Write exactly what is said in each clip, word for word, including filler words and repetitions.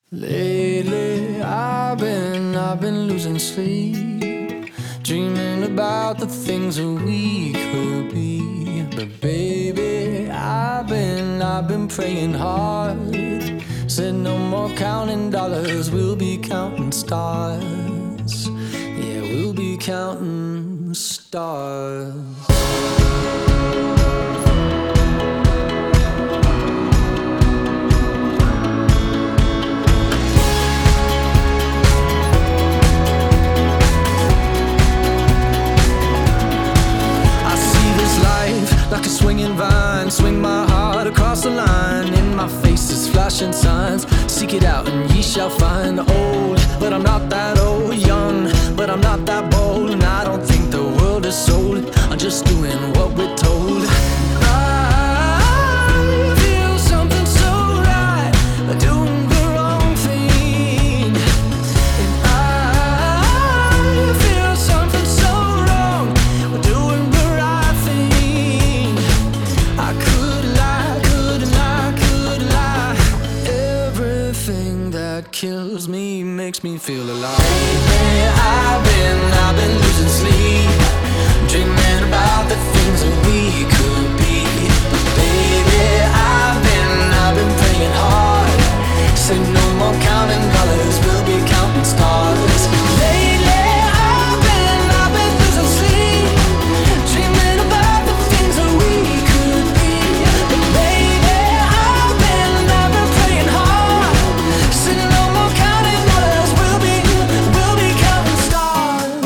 Lately, I've been, I've been losing sleep, dreaming about the things that we could be. But baby, I've been, I've been praying hard. Said no more counting dollars, we'll be counting stars. Yeah, we'll be counting stars. Like a swinging vine, swing my heart across the line. In my face is flashing signs. Seek it out and ye shall find. Old, but I'm not that old. Young, but I'm not that bold. And I don't think the world is sold. I'm just doing what we're told. I feel something so right, doing the wrong thing. And I feel something so wrong, doing the right thing. I could lie, could lie, could lie. Everything that kills me makes me feel alive. Lately, I've been, I've been losing sleep, dreaming about the things that we could be. But baby, I've been, I've been praying hard. Say no more counting dollars, we'll be counting stars. Lately, I've been, I've been losing sleep, dreaming about the things that we could be. But baby, I've been, I've been praying hard. Say no more counting dollars, we'll be, we'll be counting stars.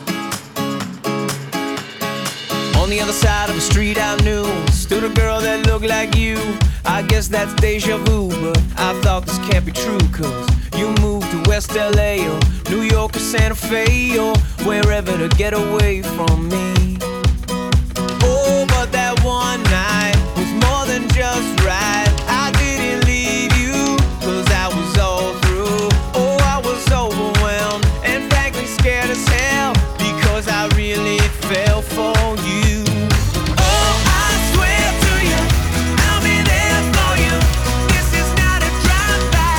On the other side of the street I knew stood a girl that looked like you. I guess that's deja vu, but I thought this can't be true. Cause you moved to West L A or New York or Santa Fe or wherever to get away from me. Oh, but that one night was more than just right. I didn't leave you cause I was all through. Oh, I was overwhelmed and frankly scared as hell because I really fell for you. Oh, I swear to you, I'll be there for you. This is not a drive-by.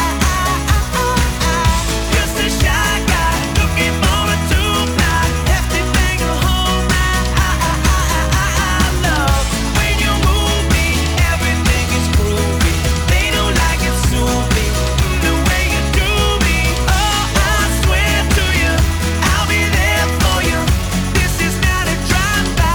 Just a shy guy looking for a two-ply, hefty thing to hold my love. When you move me, everything is groovy. They don't like it, sue me the way you do me. Oh, I swear to you, I'll be there for you. This is not a drive-by.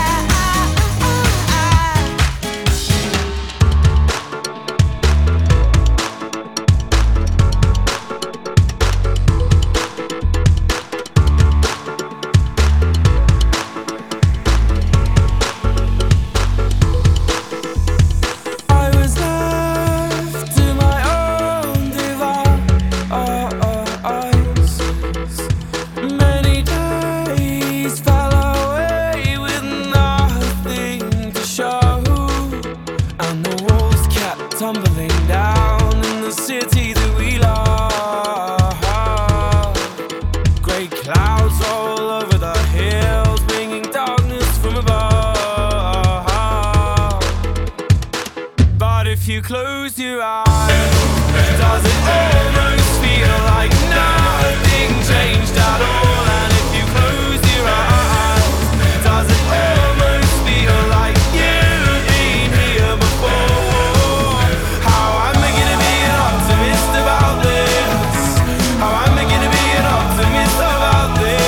I was left to my own devices. Many days fell away with nothing to show, and the walls kept tumbling down in the city that we love. Grey clouds all over the hills, bringing darkness from above. But if you close your eyes, does it almost feel like nothing changed at all? And if you close your eyes, does it almost feel like you've been here before? How am I gonna be an optimist about this? How am I gonna be an optimist about this?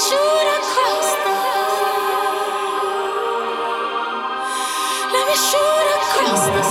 shoot across the Let me shoot across the